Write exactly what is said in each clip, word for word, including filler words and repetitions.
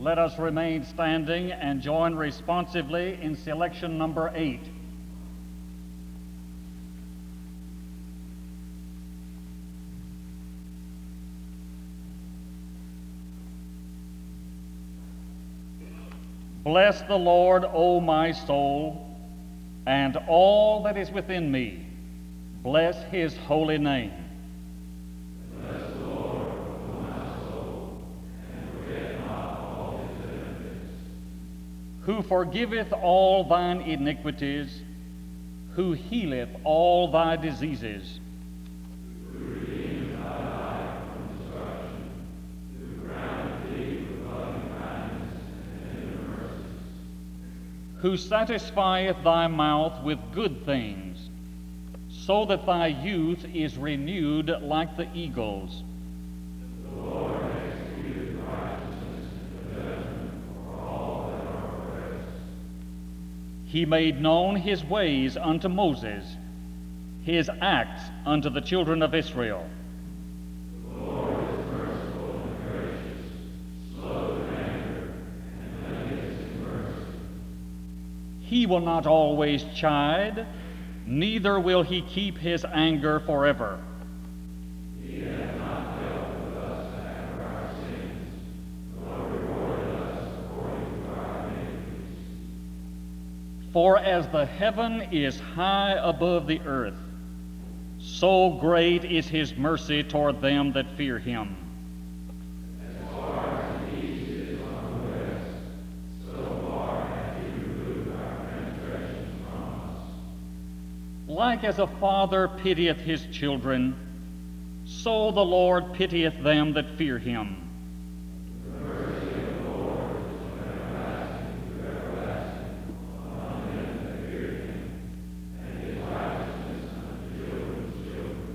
Let us remain standing and join responsively in selection number eight. Bless the Lord, O my soul, and all that is within me. Bless his holy name. Bless the Lord, O my soul, and forget not all his benefits. Who forgiveth all thine iniquities, who healeth all thy diseases, Who redeems thy life from destruction, who crowneth thee with loving kindness and tender mercies. who satisfieth thy mouth with good things, so that thy youth is renewed like the eagles. The Lord executeth righteousness and judgment for all that are oppressed. He made known his ways unto Moses, his acts unto the children of Israel. The Lord is merciful and gracious, slow to anger, and plenteous in mercy. He will not always chide, neither will he keep his anger forever. He hath not dealt with us after our sins, nor rewarded us according to our iniquities. For as the heaven is high above the earth, so great is his mercy toward them that fear him. As far as the east is from the west, so far hath he removed our transgressions from us. Like as a father pitieth his children, so the Lord pitieth them that fear him. The mercy of the Lord is from everlasting to everlasting upon them that fear him, and his righteousness unto children's children.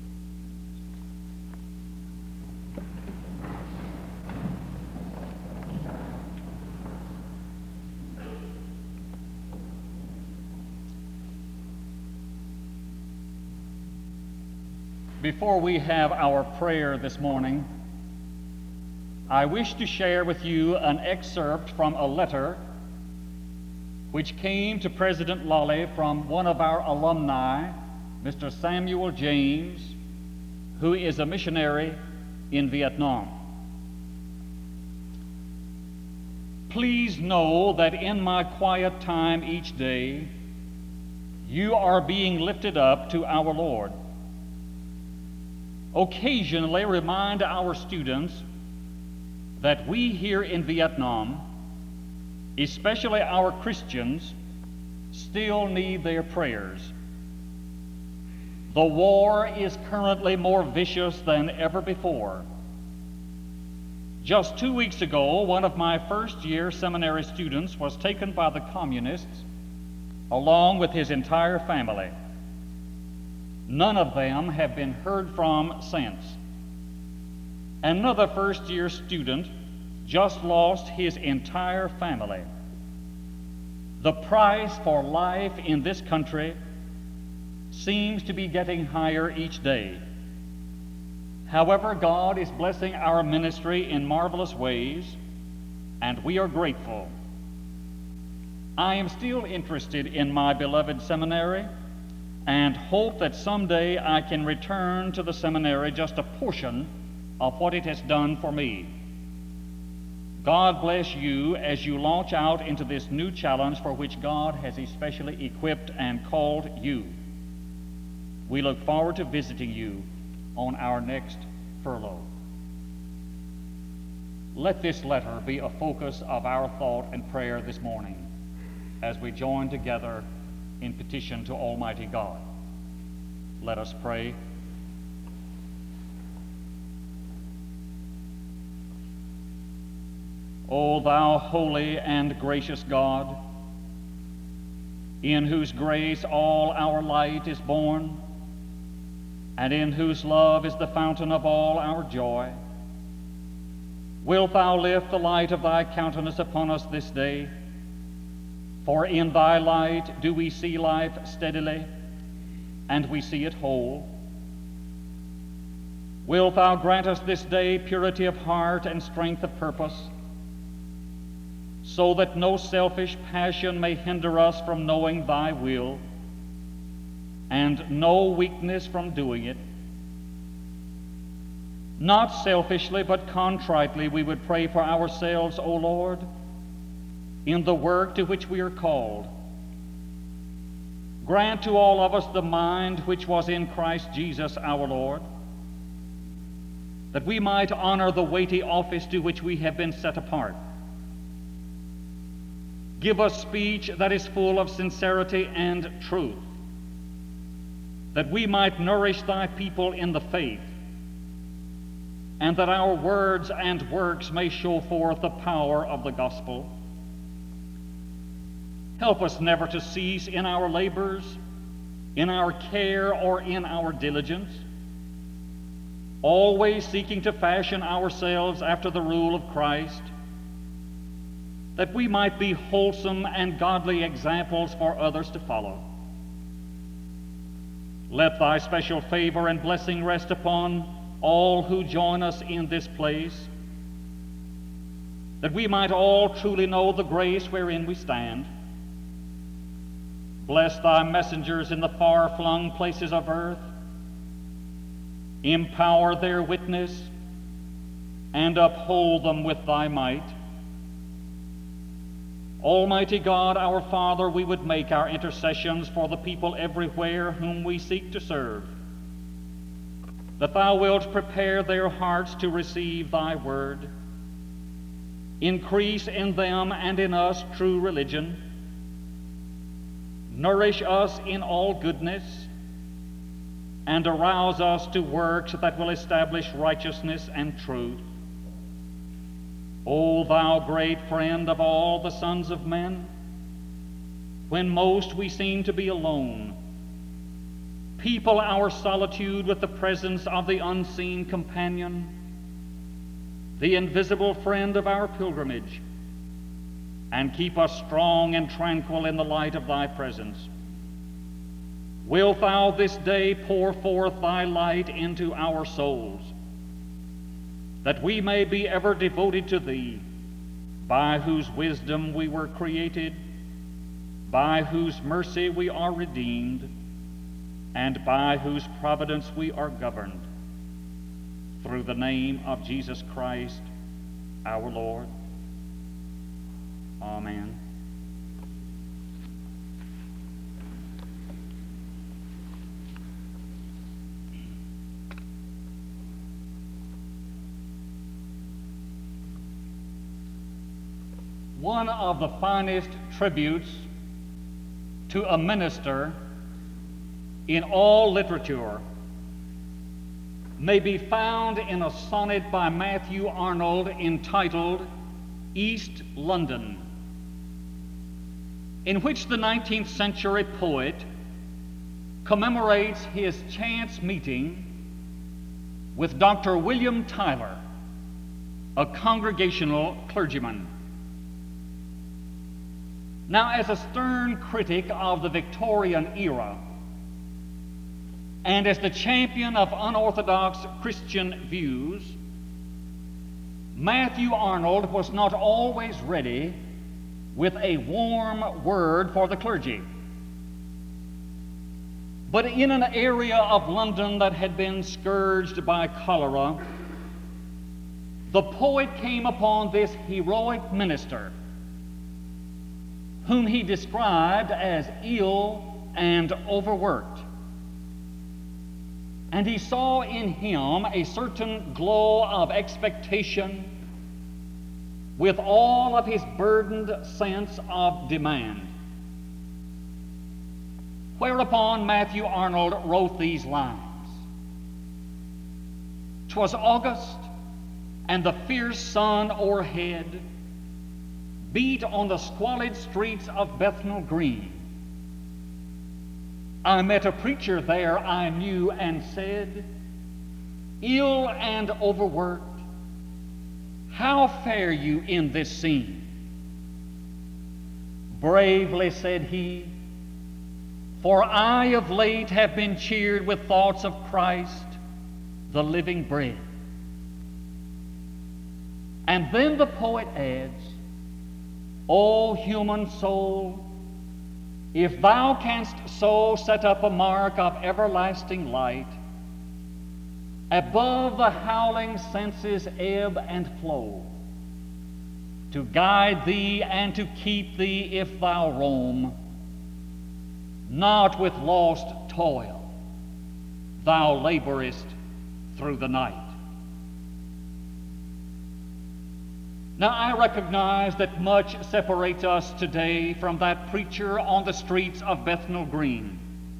Before we have our prayer this morning, I wish to share with you an excerpt from a letter which came to President Lolly from one of our alumni, Mister Samuel James, who is a missionary in Vietnam. Please know that in my quiet time each day, you are being lifted up to our Lord. Occasionally remind our students that we here in Vietnam, especially our Christians, still need their prayers. The war is currently more vicious than ever before. Just two weeks ago, one of my first year seminary students was taken by the communists along with his entire family. None of them have been heard from since. Another first-year student just lost his entire family. The price for life in this country seems to be getting higher each day. However, God is blessing our ministry in marvelous ways, and we are grateful. I am still interested in my beloved seminary, and hope that someday I can return to the seminary just a portion of what it has done for me. God bless you as you launch out into this new challenge for which God has especially equipped and called you. We look forward to visiting you on our next furlough. Let this letter be a focus of our thought and prayer this morning as we join together in petition to Almighty God. Let us pray. O thou holy and gracious God, in whose grace all our light is born, and in whose love is the fountain of all our joy, wilt thou lift the light of thy countenance upon us this day? For in thy light do we see life steadily, and we see it whole. Wilt thou grant us this day purity of heart and strength of purpose, so that no selfish passion may hinder us from knowing thy will, and no weakness from doing it. Not selfishly, but contritely, we would pray for ourselves, O Lord, in the work to which we are called. Grant to all of us the mind which was in Christ Jesus our Lord, that we might honor the weighty office to which we have been set apart. Give us speech that is full of sincerity and truth, that we might nourish thy people in the faith, and that our words and works may show forth the power of the gospel. Help us never to cease in our labors, in our care, or in our diligence, always seeking to fashion ourselves after the rule of Christ, that we might be wholesome and godly examples for others to follow. Let thy special favor and blessing rest upon all who join us in this place, that we might all truly know the grace wherein we stand. Bless thy messengers in the far-flung places of earth. Empower their witness and uphold them with thy might. Almighty God, our Father, we would make our intercessions for the people everywhere whom we seek to serve, that thou wilt prepare their hearts to receive thy word. Increase in them and in us true religion. Nourish us in all goodness, and arouse us to works that will establish righteousness and truth. O thou great friend of all the sons of men, when most we seem to be alone, people our solitude with the presence of the unseen companion, the invisible friend of our pilgrimage, and keep us strong and tranquil in the light of thy presence. Wilt thou this day pour forth thy light into our souls, that we may be ever devoted to thee, by whose wisdom we were created, by whose mercy we are redeemed, and by whose providence we are governed, through the name of Jesus Christ, our Lord. Amen. One of the finest tributes to a minister in all literature may be found in a sonnet by Matthew Arnold entitled East London, in which the nineteenth century poet commemorates his chance meeting with Doctor William Tyler, a Congregational clergyman. Now, as a stern critic of the Victorian era, and as the champion of unorthodox Christian views, Matthew Arnold was not always ready with a warm word for the clergy. But in an area of London that had been scourged by cholera, the poet came upon this heroic minister, whom he described as ill and overworked. And he saw in him a certain glow of expectation with all of his burdened sense of demand. Whereupon Matthew Arnold wrote these lines. "'Twas August, and the fierce sun o'erhead beat on the squalid streets of Bethnal Green. I met a preacher there I knew and said, ill and overworked, how fare you in this scene? Bravely, said he, for I of late have been cheered with thoughts of Christ, the living bread. And then the poet adds, O human soul, if thou canst so set up a mark of everlasting light, above the howling senses' ebb and flow, to guide thee and to keep thee if thou roam, not with lost toil thou laborest through the night. Now, I recognize that much separates us today from that preacher on the streets of Bethnal Green.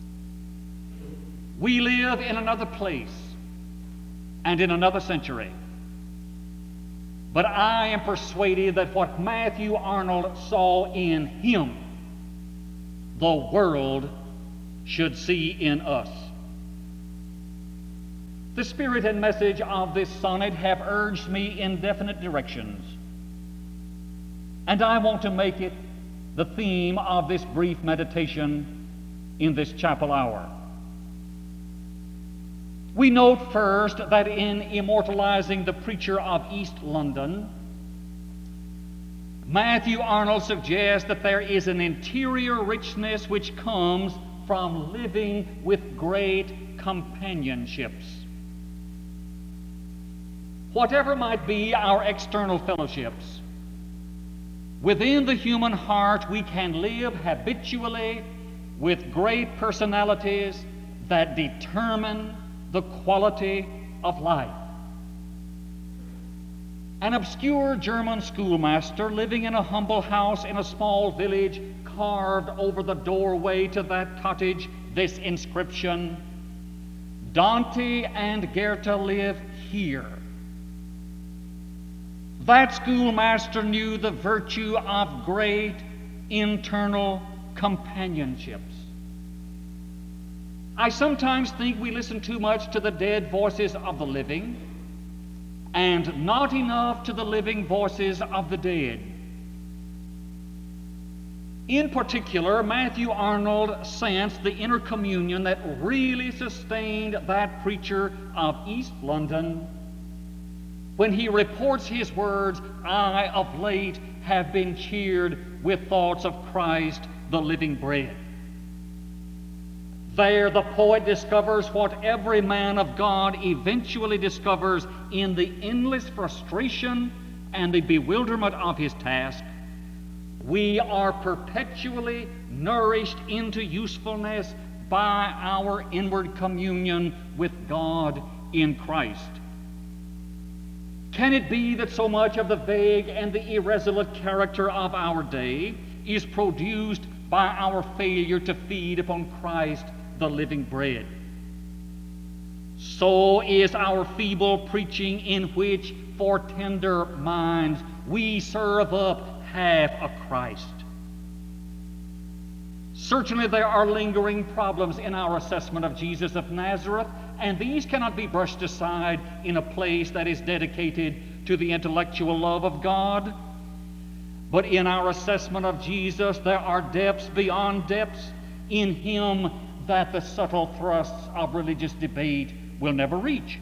We live in another place and in another century. But I am persuaded that what Matthew Arnold saw in him, the world should see in us. The spirit and message of this sonnet have urged me in definite directions, and I want to make it the theme of this brief meditation in this chapel hour. We note first that in immortalizing the preacher of East London, Matthew Arnold suggests that there is an interior richness which comes from living with great companionships. Whatever might be our external fellowships, within the human heart we can live habitually with great personalities that determine the quality of life. An obscure German schoolmaster living in a humble house in a small village carved over the doorway to that cottage this inscription, "Dante and Goethe live here." That schoolmaster knew the virtue of great internal companionships. I sometimes think we listen too much to the dead voices of the living and not enough to the living voices of the dead. In particular, Matthew Arnold sensed the inner communion that really sustained that preacher of East London when he reports his words, "I of late have been cheered with thoughts of Christ, the living bread." There the poet discovers what every man of God eventually discovers in the endless frustration and the bewilderment of his task. We are perpetually nourished into usefulness by our inward communion with God in Christ. Can it be that so much of the vague and the irresolute character of our day is produced by our failure to feed upon Christ, the living bread? So is our feeble preaching, in which for tender minds we serve up half a Christ. Certainly there are lingering problems in our assessment of Jesus of Nazareth, and these cannot be brushed aside in a place that is dedicated to the intellectual love of God. But in our assessment of Jesus, there are depths beyond depths in him that the subtle thrusts of religious debate will never reach.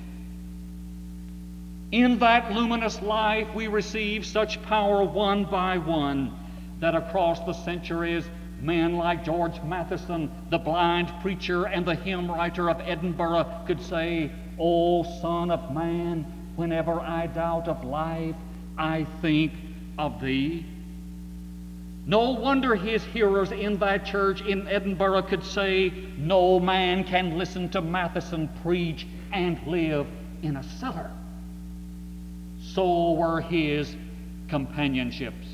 In that luminous life, we receive such power one by one that across the centuries, men like George Matheson, the blind preacher and the hymn writer of Edinburgh, could say, "O Son of Man, whenever I doubt of life, I think of thee." No wonder his hearers in that church in Edinburgh could say, "No man can listen to Matheson preach and live in a cellar." So were his companionships.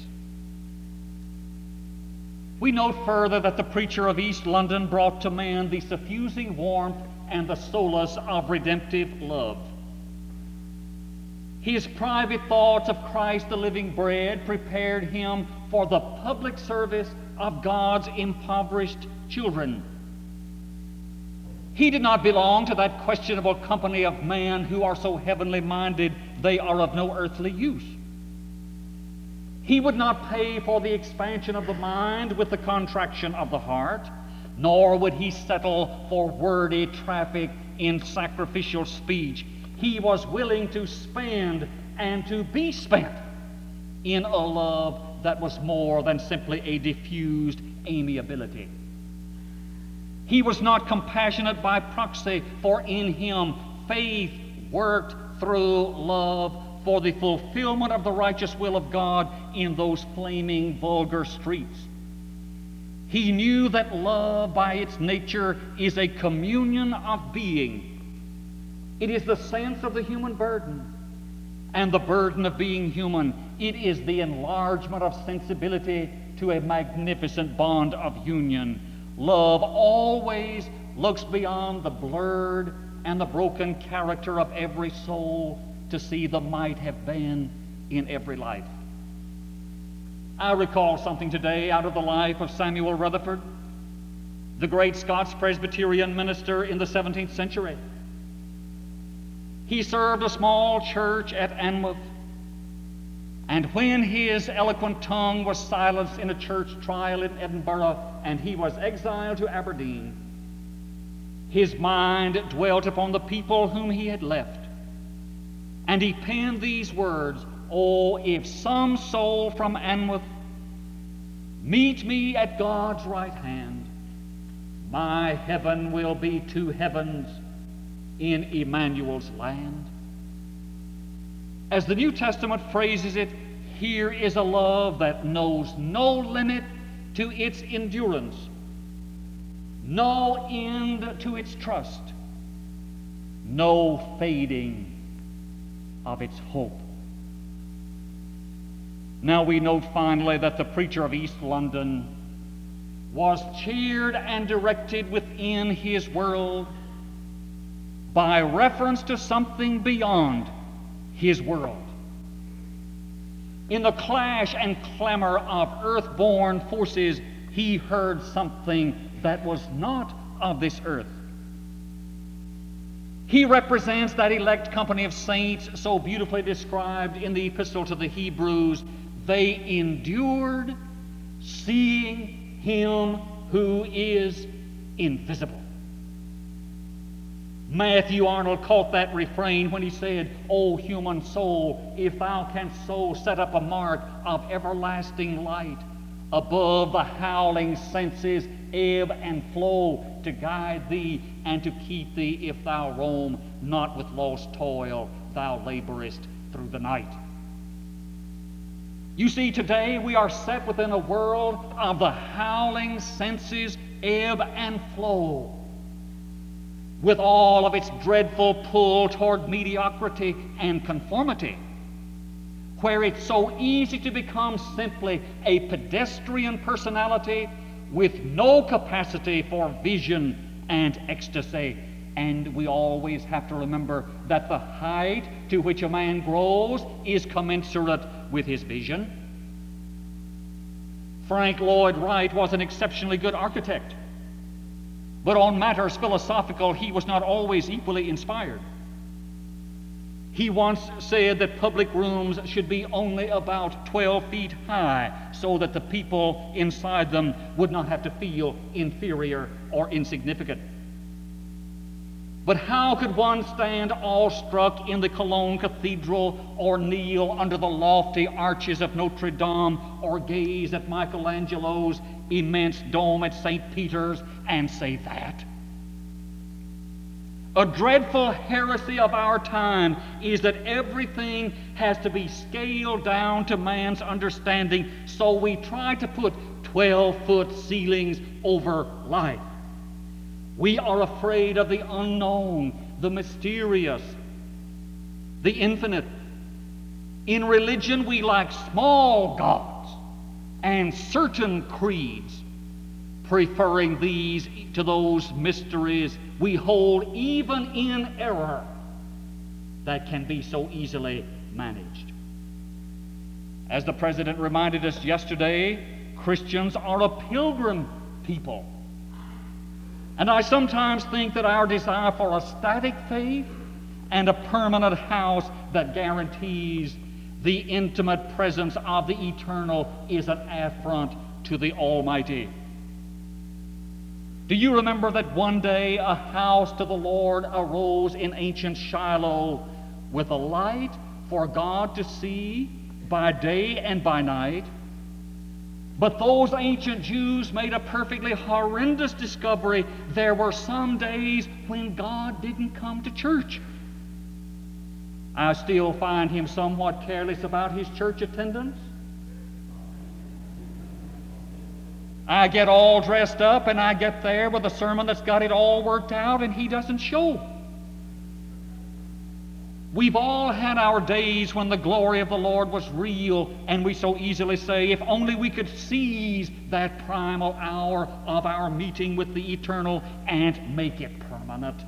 We note further that the preacher of East London brought to man the suffusing warmth and the solace of redemptive love. His private thoughts of Christ the living bread prepared him for the public service of God's impoverished children. He did not belong to that questionable company of men who are so heavenly minded they are of no earthly use. He would not pay for the expansion of the mind with the contraction of the heart, nor would he settle for wordy traffic in sacrificial speech. He was willing to spend and to be spent in a love that was more than simply a diffused amiability. He was not compassionate by proxy, for in him faith worked through love for the fulfillment of the righteous will of God in those flaming, vulgar streets. He knew that love by its nature is a communion of being. It is the sense of the human burden, and the burden of being human. It is the enlargement of sensibility to a magnificent bond of union. Love always looks beyond the blurred and the broken character of every soul to see the might have been in every life. I recall something today out of the life of Samuel Rutherford, the great Scots Presbyterian minister in the seventeenth century. He served a small church at Anmouth, and when his eloquent tongue was silenced in a church trial in Edinburgh and he was exiled to Aberdeen, his mind dwelt upon the people whom he had left. And he penned these words, "Oh, if some soul from Anmouth meet me at God's right hand, my heaven will be two heavens in Emmanuel's land." As the New Testament phrases it, here is a love that knows no limit to its endurance, no end to its trust, no fading of its hope. Now we note finally that the preacher of East London was cheered and directed within his world by reference to something beyond his world. In the clash and clamor of earth-born forces, he heard something that was not of this earth. He represents that elect company of saints so beautifully described in the Epistle to the Hebrews. They endured seeing him who is invisible. Matthew Arnold caught that refrain when he said, "O human soul, if thou canst so set up a mark of everlasting light above the howling senses, ebb and flow, to guide thee and to keep thee, if thou roam not with lost toil, thou laborest through the night." You see, today we are set within a world of the howling senses, ebb and flow, with all of its dreadful pull toward mediocrity and conformity, where it's so easy to become simply a pedestrian personality with no capacity for vision and ecstasy. And we always have to remember that the height to which a man grows is commensurate with his vision. Frank Lloyd Wright was an exceptionally good architect, but on matters philosophical he was not always equally inspired. He once said that public rooms should be only about twelve feet high, so that the people inside them would not have to feel inferior or insignificant. But how could one stand awestruck in the Cologne Cathedral, or kneel under the lofty arches of Notre Dame, or gaze at Michelangelo's immense dome at Saint Peter's and say that? A dreadful heresy of our time is that everything has to be scaled down to man's understanding, so we try to put twelve-foot ceilings over life. We are afraid of the unknown, the mysterious, the infinite. In religion, we like small gods and certain creeds, preferring these to those mysteries we hold even in error that can be so easily managed. As the President reminded us yesterday, Christians are a pilgrim people. And I sometimes think that our desire for a static faith and a permanent house that guarantees the intimate presence of the eternal is an affront to the Almighty. Do you remember that one day a house to the Lord arose in ancient Shiloh with a light for God to see, by day and by night. But those ancient Jews made a perfectly horrendous discovery. There were some days when God didn't come to church. I still find him somewhat careless about his church attendance. I get all dressed up and I get there with a sermon that's got it all worked out, and he doesn't show. We've all had our days when the glory of the Lord was real, and we so easily say, if only we could seize that primal hour of our meeting with the eternal and make it permanent.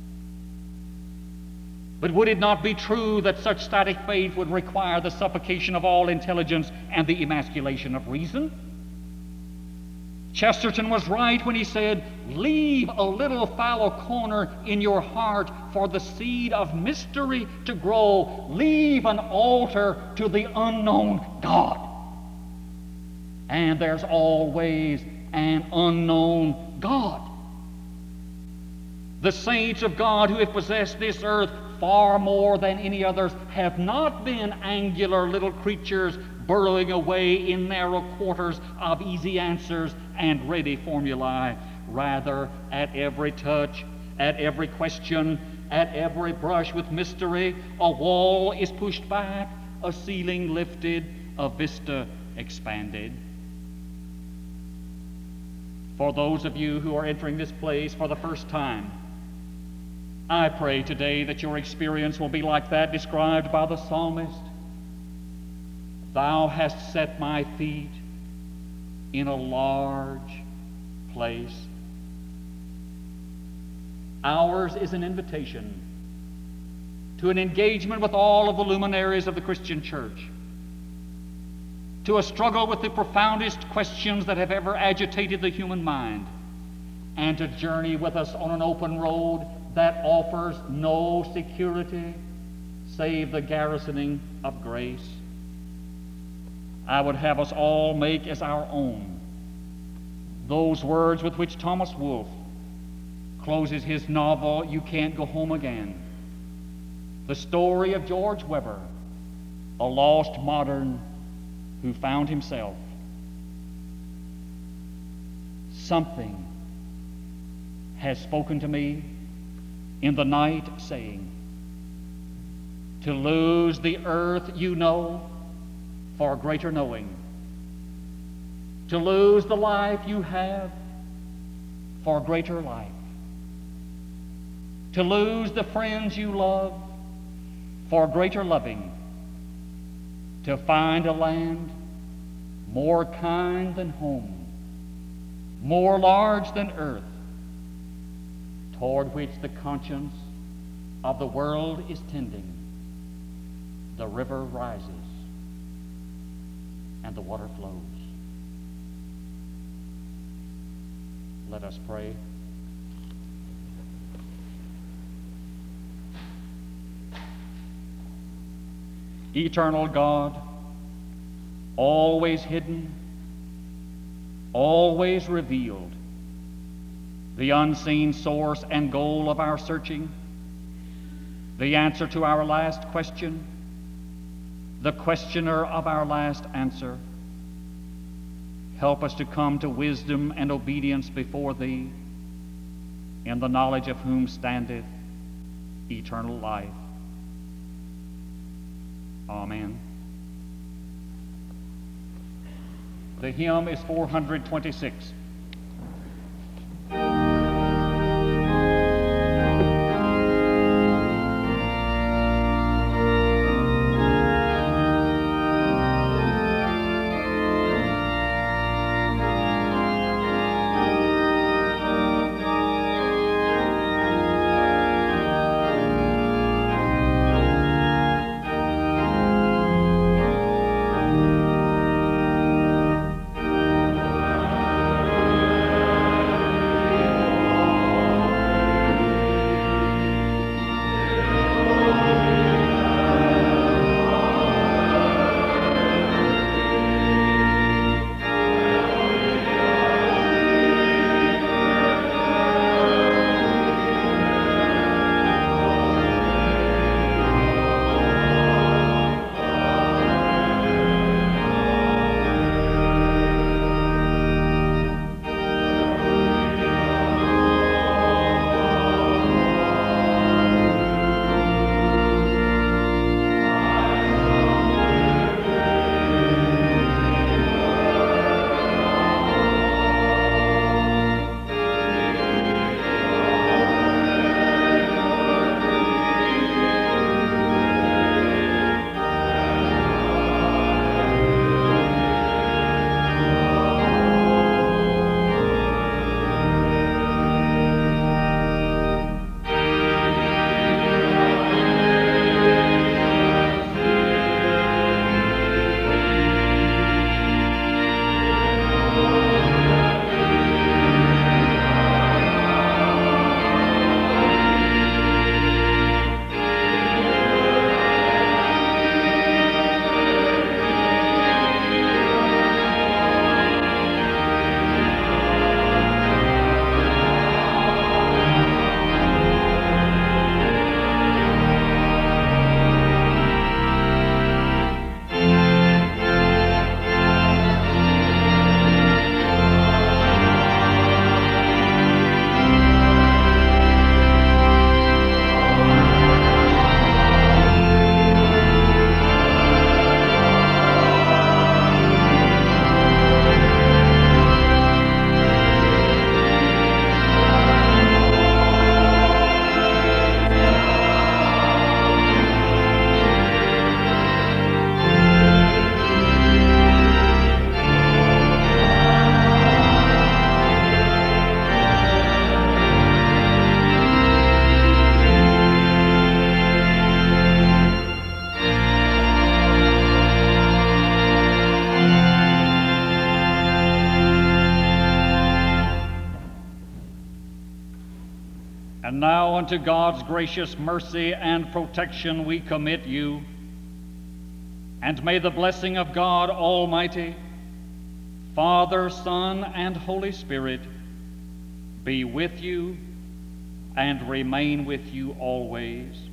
But would it not be true that such static faith would require the suffocation of all intelligence and the emasculation of reason? Chesterton was right when he said, leave a little fallow corner in your heart for the seed of mystery to grow. Leave an altar to the unknown God. And there's always an unknown God. The saints of God who have possessed this earth far more than any others have not been angular little creatures burrowing away in narrow quarters of easy answers and ready formulae. Rather, at every touch, at every question, at every brush with mystery, a wall is pushed back, a ceiling lifted, a vista expanded. For those of you who are entering this place for the first time, I pray today that your experience will be like that described by the psalmist. Thou hast set my feet in a large place. Ours is an invitation to an engagement with all of the luminaries of the Christian church, to a struggle with the profoundest questions that have ever agitated the human mind, and to journey with us on an open road that offers no security save the garrisoning of grace. I would have us all make as our own those words with which Thomas Wolfe closes his novel, You Can't Go Home Again. The story of George Weber, a lost modern who found himself. Something has spoken to me in the night, saying, to lose the earth you know for greater knowing, to lose the life you have for greater life, to lose the friends you love for greater loving, to find a land more kind than home, more large than earth, toward which the conscience of the world is tending. The river rises and the water flows. Let us pray. Eternal God, always hidden, always revealed, the unseen source and goal of our searching, the answer to our last question, the questioner of our last answer. Help us to come to wisdom and obedience before Thee, in the knowledge of whom standeth eternal life. Amen. The hymn is four hundred twenty-six. Amen. And now unto God's gracious mercy and protection we commit you. And may the blessing of God Almighty, Father, Son, and Holy Spirit be with you and remain with you always.